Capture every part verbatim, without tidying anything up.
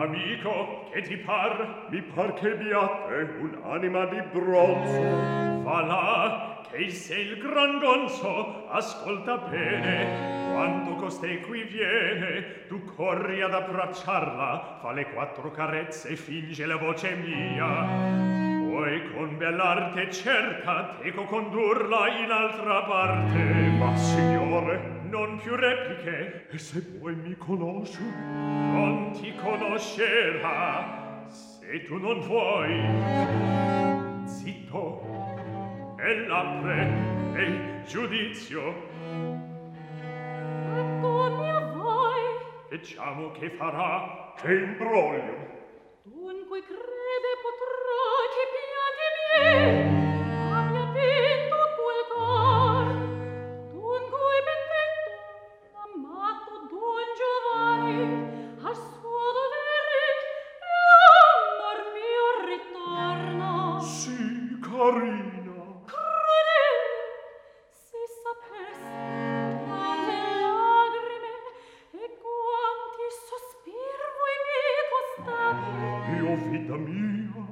amico, che ti par? Mi par che abbiate un'anima di bronzo. Va là, che sei il gran gonzo, ascolta bene. Quando costei qui viene, tu corri ad abbracciarla, fa le quattro carezze e finge la voce mia. Poi con bell'arte cerca teco condurla in altra parte. Ma signore, non più repliche. E se poi mi conosce? Non ti conoscerà, se tu non vuoi. Zitto, e l'apre, e giudizio. Come a voi? Vediamo che farà. Che imbroglio. Dunque crede potrà che piante miei abbia vinto quel cor. Dunque ben detto, amato Don Giovanni, al suo dovere l'amor mio ritorna. Sì, carina. Crudele, se sapesse quante lagrime e quanti sospir voi mi costate. Io, vita mia.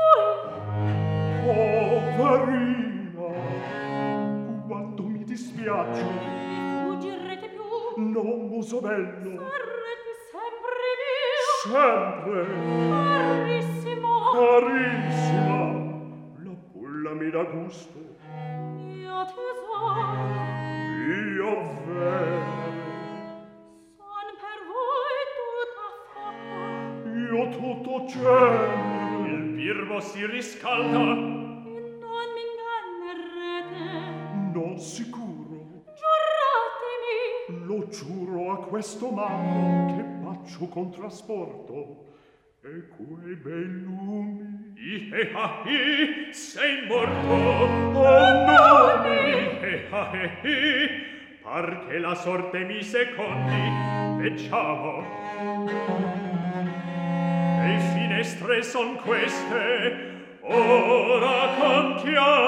Voi. Poverina. Quanto mi dispiace. Mi fuggirete più. Non, muso bello. Sarete sempre mio. Sempre. Carissimo. Carissima. La pulla mi dà gusto. Mio tesoro. Io vero. Son per voi tutta fatta. Io tutto c'è. Il birbo si riscalda. E non mi ingannerete. Non sicuro. Giuratemi. Lo giuro a questo mammo che faccio con trasporto. E quei bei lumi. Ihe ha hi, sei morto. Oh no! Ihe ha he hi, par che la sorte mi secondi. Vecciamo. Le finestre son queste, ora cantiamo.